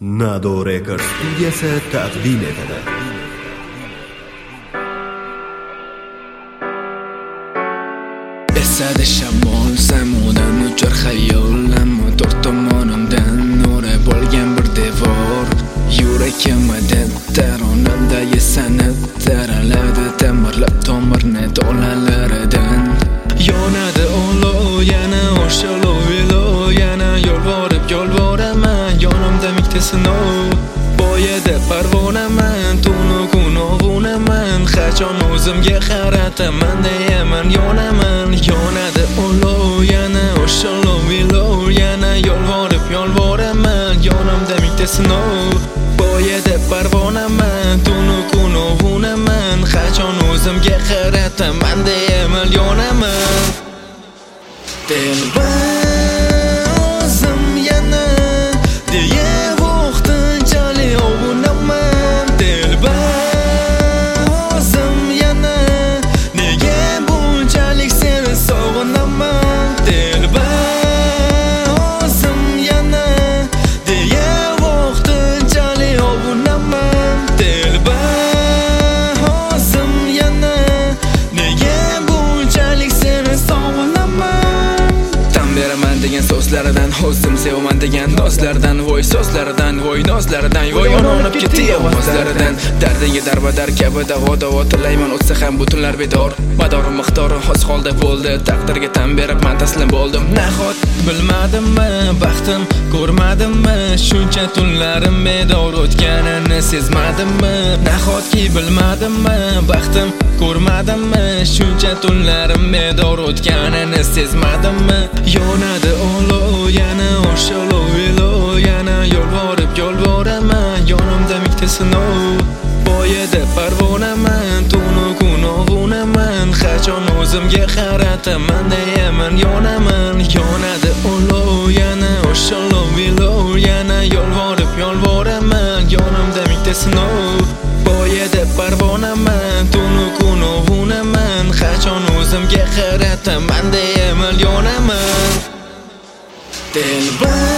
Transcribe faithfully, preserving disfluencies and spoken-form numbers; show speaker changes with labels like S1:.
S1: Nado Records studiyasi taqdim etadi.
S2: Esada shamol samodan uchar xayolim, to'rt tomonimdan nuri bo'lgan bir devor. Yurakimda taronamdagi san'at taraladi, ta'mirlab tomirni tolalaridan. Yonadi olov, yana o'shalov ilo, yana yolvorib yolvoraman, yonimda mikta sinov. Boyada parvonaman, tunu kunovunaman, qachon o'zimga qarataman deyaman, yonaman. Yonadi olov, yana o'shalov ilo, yana yolvorib yolvoraman, yonimda mikta sinov. Boyada parvonaman, tunu kunovunaman, qachon o'zimga qarataman deyaman, yonaman. Dilbar o'zim yana deya vaqtinchalik ovunaman. Dilbar o'zim yana nega bunchalik seni sog'inaman. Dilbar o'zim yana deya vaqtinchalik ovunaman. Dilbar o'zim yana nega bunchalik seni sog'inaman. Beraman degan so'zlaridan, o'zim sevaman degan do'stlardan, voy so'zlaridan, voy nozlaridan, voy yonib ketdi ovozlaridan. Dardinga darbadar kabi davo-davo tilayman, o'tsa ham butunlar bedor. Madorim miqdori oz qoldi bo'ldi, taqdirga tan berib men taslim bo'ldim. Nahot bilmadimmi, baxtim ko'rmadimmi, shuncha tunlarim bedor o'tganini sezmadimmi? Nahotki bilmadimmi, baxtim ko'rmadimmi, shuncha tunlarim bedor o'tganini sezmadimmi? Yonadi olov, yana o'shalov ilo, yana yolvorib yolvoraman, yonimda mikta sinov. Boyada parvonaman, tunu kunovunaman, qachon o'zimga qarataman deyaman, yonaman. Yonadi olov, yana o'shalov ilo, yana yolvorib yolvoraman, yonimda mikta sinov. Boyada parvonaman, tunu kunovunaman, qachon o'zimga qarataman deyaman, yonaman. Dilbar